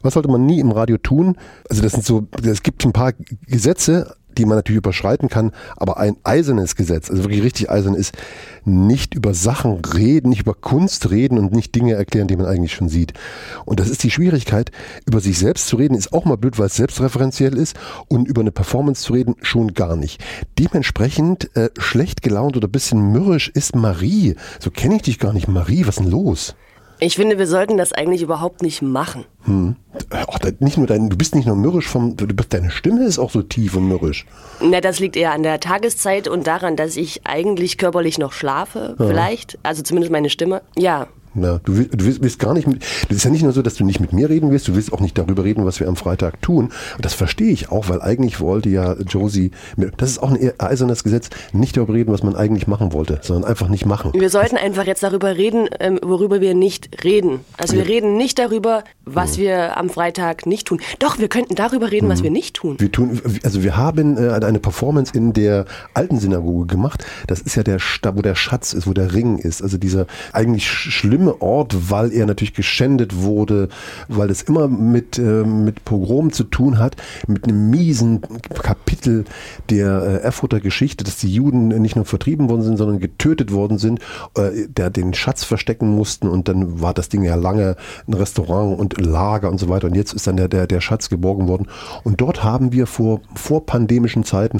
Was sollte man nie im Radio tun? Also es gibt ein paar Gesetze, die man natürlich überschreiten kann, aber ein eisernes Gesetz, also wirklich richtig eisern ist, nicht über Sachen reden, nicht über Kunst reden und nicht Dinge erklären, die man eigentlich schon sieht. Und das ist die Schwierigkeit, über sich selbst zu reden, ist auch mal blöd, weil es selbstreferenziell ist, und über eine Performance zu reden, schon gar nicht. Dementsprechend schlecht gelaunt oder ein bisschen mürrisch ist Marie. So kenne ich dich gar nicht. Marie, was ist denn los? Ich finde, wir sollten das eigentlich überhaupt nicht machen. Nicht nur du bist nicht nur mürrisch, deine Stimme ist auch so tief und mürrisch. Na, das liegt eher an der Tageszeit und daran, dass ich eigentlich körperlich noch schlafe, vielleicht. Also zumindest meine Stimme. Ja. Ja, du willst gar nicht das ist ja nicht nur so, dass du nicht mit mir reden willst, du willst auch nicht darüber reden, was wir am Freitag tun. Und das verstehe ich auch, weil eigentlich wollte ja Josie, das ist auch ein eisernes Gesetz, nicht darüber reden, was man eigentlich machen wollte, sondern einfach nicht machen. Wir sollten einfach jetzt darüber reden, worüber wir nicht reden. Also wir reden nicht darüber, was wir am Freitag nicht tun. Doch, wir könnten darüber reden, was wir nicht tun. Wir haben eine Performance in der alten Synagoge gemacht. Das ist ja wo der Schatz ist, wo der Ring ist. Also dieser eigentlich schlimme Ort, weil er natürlich geschändet wurde, weil es immer mit Pogrom zu tun hat, mit einem miesen Kapitel der Erfurter Geschichte, dass die Juden nicht nur vertrieben worden sind, sondern getötet worden sind, der den Schatz verstecken mussten, und dann war das Ding ja lange ein Restaurant und Lager und so weiter, und jetzt ist dann der Schatz geborgen worden, und dort haben wir vor pandemischen Zeiten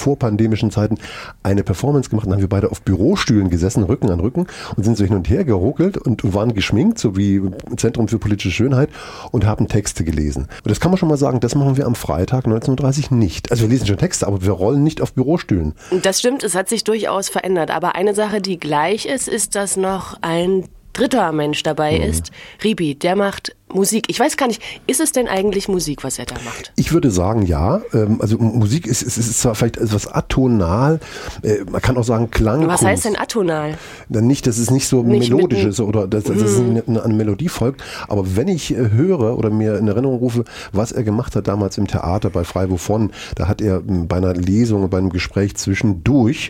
eine Performance gemacht, und dann haben wir beide auf Bürostühlen gesessen, Rücken an Rücken, und sind so hin und her geruckelt und waren geschminkt, so wie Zentrum für politische Schönheit, und haben Texte gelesen. Und das kann man schon mal sagen, das machen wir am Freitag 19.30 Uhr nicht. Also wir lesen schon Texte, aber wir rollen nicht auf Bürostühlen. Das stimmt, es hat sich durchaus verändert. Aber eine Sache, die gleich ist, dass noch ein dritter Mensch dabei ist. Ribi, der macht Musik. Ich weiß gar nicht, ist es denn eigentlich Musik, was er da macht? Ich würde sagen, ja. Also Musik ist zwar vielleicht etwas atonal, man kann auch sagen Klangkunst. Was heißt denn atonal? Dann nicht, dass es nicht so melodisch ist oder dass es eine Melodie folgt. Aber wenn ich höre oder mir in Erinnerung rufe, was er gemacht hat damals im Theater bei Frei Wovon, da hat er bei einer Lesung, bei einem Gespräch zwischendurch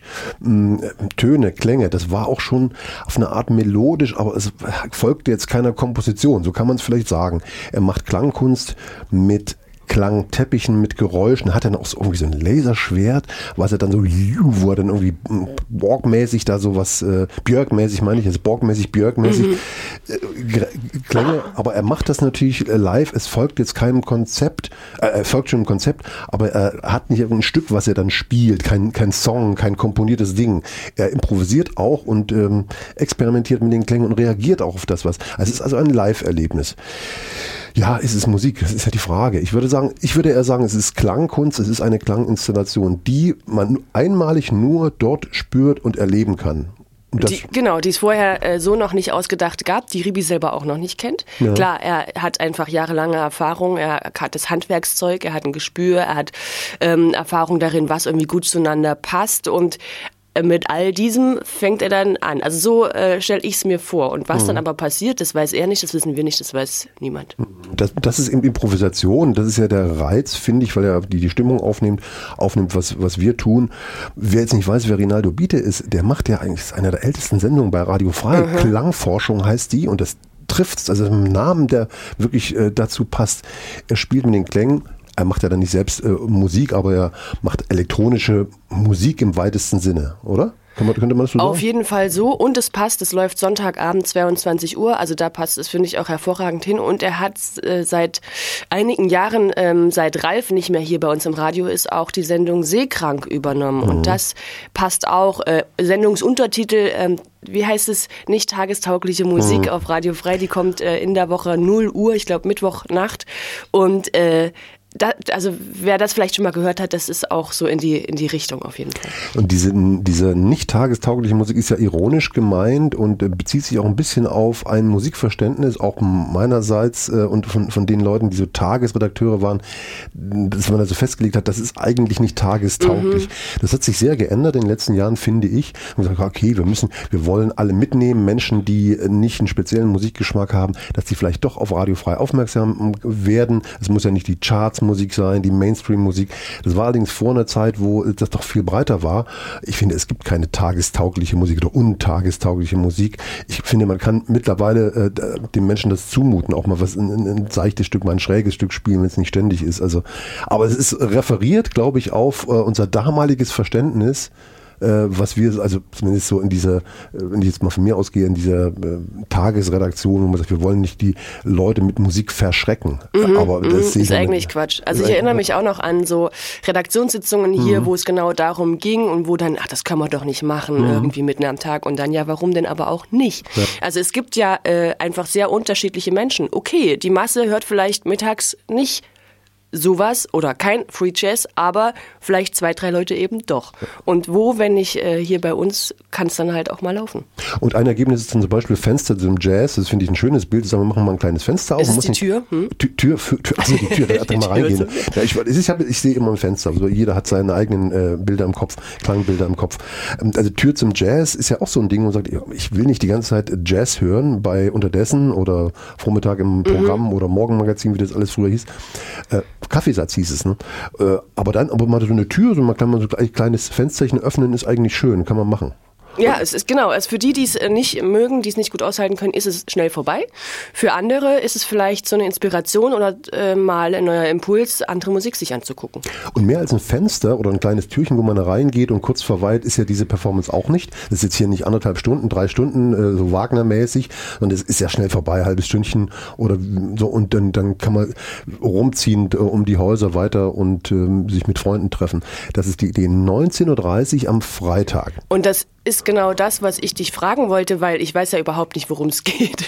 Töne, Klänge, das war auch schon auf eine Art melodisch, aber es folgte jetzt keiner Komposition. So kann man es vielleicht sagen. Er macht Klangkunst mit Klangteppichen, mit Geräuschen, hat dann auch so irgendwie so ein Laserschwert, was er dann so, wo er dann irgendwie Borg-mäßig da sowas, Björk-mäßig meine ich, jetzt Borg-mäßig, Björk-mäßig Klänge, aber er macht das natürlich live, es folgt jetzt keinem Konzept, folgt schon einem Konzept, aber er hat nicht irgendein Stück, was er dann spielt, kein Song, kein komponiertes Ding. Er improvisiert auch und experimentiert mit den Klängen und reagiert auch auf das, was. Also es ist also ein Live-Erlebnis. Ja, ist es Musik? Das ist ja die Frage. Ich würde eher sagen, es ist Klangkunst, es ist eine Klanginstallation, die man einmalig nur dort spürt und erleben kann. Die es vorher so noch nicht ausgedacht gab, die Ribi selber auch noch nicht kennt. Ja. Klar, er hat einfach jahrelange Erfahrung, er hat das Handwerkszeug, er hat ein Gespür, er hat Erfahrung darin, was irgendwie gut zueinander passt, und mit all diesem fängt er dann an. Also so stelle ich es mir vor. Und was dann aber passiert, das weiß er nicht, das wissen wir nicht, das weiß niemand. Das ist Improvisation, das ist ja der Reiz, finde ich, weil er die Stimmung aufnimmt, was wir tun. Wer jetzt nicht weiß, wer Rinaldo Biete ist, der macht ja eigentlich, ist einer der ältesten Sendungen bei Radio Frei. Klangforschung heißt die, und das trifft, also im Namen, der wirklich dazu passt. Er spielt mit den Klängen. Er macht ja dann nicht selbst Musik, aber er macht elektronische Musik im weitesten Sinne, oder? Könnte man das so sagen? Auf jeden Fall so, und es passt, es läuft Sonntagabend 22 Uhr, also da passt es, finde ich, auch hervorragend hin, und er hat seit einigen Jahren, seit Ralf nicht mehr hier bei uns im Radio ist, auch die Sendung Seekrank übernommen, und das passt auch, Sendungsuntertitel, wie heißt es, nicht tagestaugliche Musik auf Radio Frei, die kommt in der Woche 0 Uhr, ich glaube Mittwochnacht, und also wer das vielleicht schon mal gehört hat, das ist auch so in die Richtung auf jeden Fall. Und diese nicht tagestaugliche Musik ist ja ironisch gemeint und bezieht sich auch ein bisschen auf ein Musikverständnis, auch meinerseits und von den Leuten, die so Tagesredakteure waren, dass man also festgelegt hat, das ist eigentlich nicht tagestauglich. Das hat sich sehr geändert in den letzten Jahren, finde ich. Und gesagt, okay, wir wollen alle mitnehmen, Menschen, die nicht einen speziellen Musikgeschmack haben, dass die vielleicht doch auf Radio Frei aufmerksam werden. Es muss ja nicht die Charts Volksmusik sein, die Mainstream-Musik. Das war allerdings vor einer Zeit, wo das doch viel breiter war. Ich finde, es gibt keine tagestaugliche Musik oder untagestaugliche Musik. Ich finde, man kann mittlerweile den Menschen das zumuten, auch mal was ein seichtes Stück, mal ein schräges Stück spielen, wenn es nicht ständig ist. Also, aber es ist referiert, glaube ich, auf unser damaliges Verständnis, was wir, also zumindest so in dieser, wenn ich jetzt mal von mir ausgehe, in dieser Tagesredaktion, wo man sagt, wir wollen nicht die Leute mit Musik verschrecken. Aber das ist eigentlich Quatsch. Also ich erinnere mich auch noch an so Redaktionssitzungen hier, wo es genau darum ging und wo dann, das kann man doch nicht machen, irgendwie mitten am Tag und dann, ja, warum denn aber auch nicht? Ja. Also es gibt ja einfach sehr unterschiedliche Menschen. Okay, die Masse hört vielleicht mittags nicht sowas oder kein Free Jazz, aber vielleicht 2, 3 Leute eben doch. Und wo, wenn nicht hier bei uns, kann es dann halt auch mal laufen. Und ein Ergebnis ist dann zum Beispiel Fenster zum Jazz. Das finde ich ein schönes Bild. Sagen wir machen mal ein kleines Fenster auf. Ist es die Tür? Tür, achso, die Tür, da mal reingehen. Ja, ich sehe immer ein Fenster. Also jeder hat seine eigenen Bilder im Kopf, Klangbilder im Kopf. Also Tür zum Jazz ist ja auch so ein Ding, wo man sagt, ich will nicht die ganze Zeit Jazz hören bei Unterdessen oder Vormittag im Programm oder Morgenmagazin, wie das alles früher hieß. Kaffeesatz hieß es, ne? Aber mal so eine Tür, so man kann mal so ein kleines Fensterchen öffnen, ist eigentlich schön, kann man machen. Ja, es ist genau. Also für die es nicht mögen, die es nicht gut aushalten können, ist es schnell vorbei. Für andere ist es vielleicht so eine Inspiration oder mal ein neuer Impuls, andere Musik sich anzugucken. Und mehr als ein Fenster oder ein kleines Türchen, wo man da reingeht und kurz verweilt, ist ja diese Performance auch nicht. Das ist jetzt hier nicht 1,5 Stunden, 3 Stunden, so Wagner-mäßig, sondern es ist ja schnell vorbei, ein halbes Stündchen oder so, und dann kann man rumziehen um die Häuser weiter und sich mit Freunden treffen. Das ist die Idee. 19.30 Uhr am Freitag. Und das ist genau das, was ich dich fragen wollte, weil ich weiß ja überhaupt nicht, worum es geht.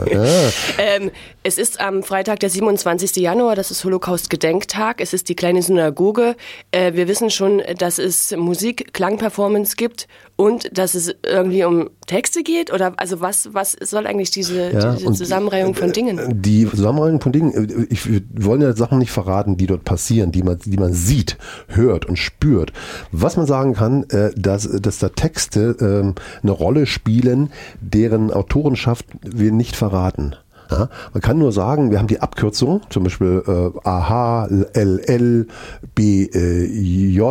Es ist am Freitag, der 27. Januar, das ist Holocaust-Gedenktag. Es ist die kleine Synagoge. Wir wissen schon, dass es Musik, Klangperformance gibt und dass es irgendwie um Texte geht? Oder also was soll eigentlich diese Zusammenreihung von Dingen? Die Zusammenreihung von Dingen, wir wollen ja Sachen nicht verraten, die dort passieren, die man sieht, hört und spürt. Was man sagen kann, dass da Texte eine Rolle spielen, deren Autorenschaft wir nicht verraten. Ja, man kann nur sagen, wir haben die Abkürzung, zum Beispiel AH, LL, BJ,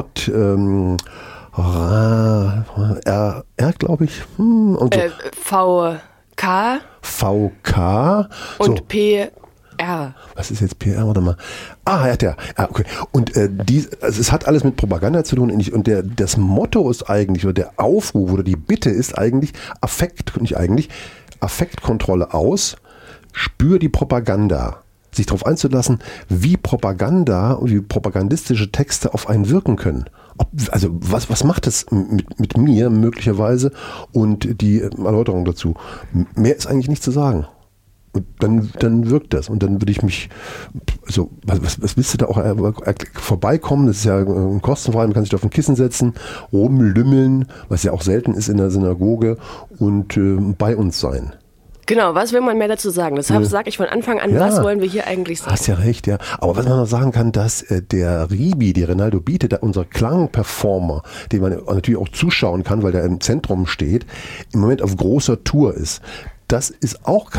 R, glaube ich. Und so. VK. VK. Und so. PR. Was ist jetzt PR? Warte mal. Okay. Und es hat alles mit Propaganda zu tun. Und das Motto ist eigentlich, oder der Aufruf oder die Bitte ist eigentlich, Affektkontrolle aus, spür die Propaganda. Sich darauf einzulassen, wie Propaganda und wie propagandistische Texte auf einen wirken können. Also was macht es mit mir möglicherweise, und die Erläuterung dazu. Mehr ist eigentlich nicht zu sagen. Und dann wirkt das. Und dann würde ich mich, so, was willst du da auch vorbeikommen? Das ist ja kostenfrei, man kann sich da auf ein Kissen setzen, rumlümmeln, was ja auch selten ist in der Synagoge, und bei uns sein. Genau, was will man mehr dazu sagen? Deshalb sage ich von Anfang an, was wollen wir hier eigentlich sagen? Hast ja recht, ja. Aber was man noch sagen kann, dass der Ribi, die Rinaldo bietet, unser Klangperformer, den man natürlich auch zuschauen kann, weil der im Zentrum steht, im Moment auf großer Tour ist. Das ist auch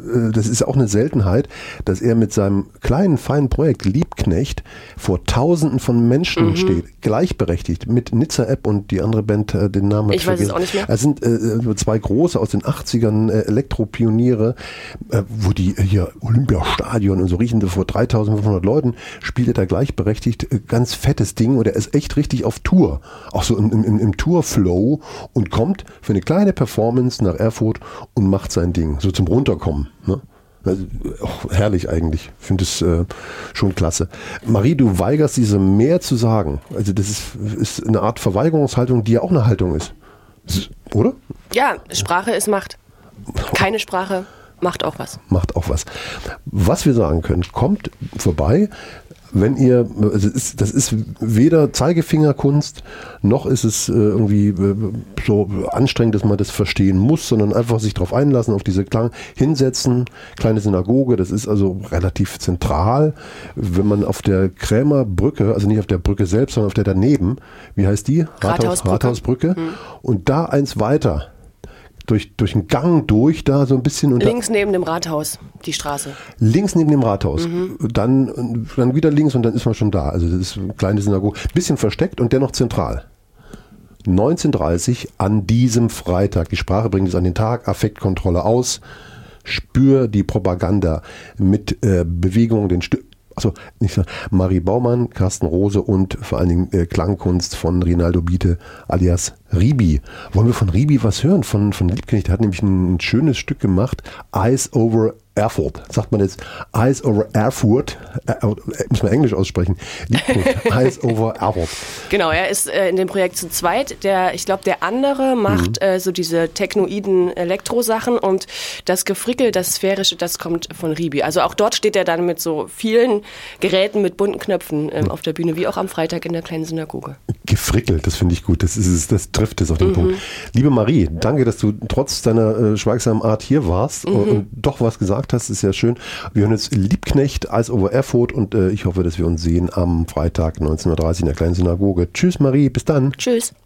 eine Seltenheit, dass er mit seinem kleinen, feinen Projekt Liebknecht vor Tausenden von Menschen steht, gleichberechtigt mit Nizza-App und die andere Band, den Namen ich weiß es auch nicht mehr. Es sind 2 große aus den 80ern Elektropioniere, wo die hier Olympiastadion und so riechen, vor 3.500 Leuten spielt er da gleichberechtigt, ganz fettes Ding, und er ist echt richtig auf Tour, auch so im Tour-Flow, und kommt für eine kleine Performance nach Erfurt und macht sein Ding, so zum Runterkommen. Ne? Also, herrlich eigentlich. Ich finde es schon klasse. Marie, du weigerst diese mehr zu sagen. Also das ist eine Art Verweigerungshaltung, die ja auch eine Haltung ist. Oder? Ja, Sprache ist Macht. Keine Sprache macht auch was. Macht auch was. Was wir sagen können, kommt vorbei. Wenn ihr, das ist weder Zeigefingerkunst, noch ist es irgendwie so anstrengend, dass man das verstehen muss, sondern einfach sich darauf einlassen, auf diese Klang hinsetzen, kleine Synagoge, das ist also relativ zentral. Wenn man auf der Krämerbrücke, also nicht auf der Brücke selbst, sondern auf der daneben, wie heißt die? Rathausbrücke. Und da eins weiter, durch den Gang durch, da so ein bisschen. Und links neben dem Rathaus, die Straße. Links neben dem Rathaus. Dann wieder links und dann ist man schon da. Also das ist eine kleine Synagoge. Bisschen versteckt und dennoch zentral. 19:30 an diesem Freitag. Die Sprache bringt es an den Tag. Affektkontrolle aus. Spür die Propaganda mit Bewegung, Marie Baumann, Carsten Rose und vor allen Dingen Klangkunst von Rinaldo Biete alias Ribi. Wollen wir von Ribi was hören? Von Liebknecht, der hat nämlich ein schönes Stück gemacht, Eyes Over Erfurt. Sagt man jetzt Eyes Over Erfurt, muss man Englisch aussprechen. Liebknecht, Eyes Over Erfurt. Genau, er ist in dem Projekt zu zweit. Ich glaube, der andere macht so diese technoiden Elektrosachen und das Gefrickel, das Sphärische, das kommt von Ribi. Also auch dort steht er dann mit so vielen Geräten mit bunten Knöpfen auf der Bühne, wie auch am Freitag in der kleinen Synagoge. Gefrickelt, das finde ich gut. Das trifft es auf den Punkt. Liebe Marie, danke, dass du trotz deiner schweigsamen Art hier warst und doch was gesagt hast. Ist ja schön. Wir hören jetzt Liebknecht, Eyes Over Erfurt und ich hoffe, dass wir uns sehen am Freitag 19:30 in der kleinen Synagoge. Tschüss Marie, bis dann. Tschüss.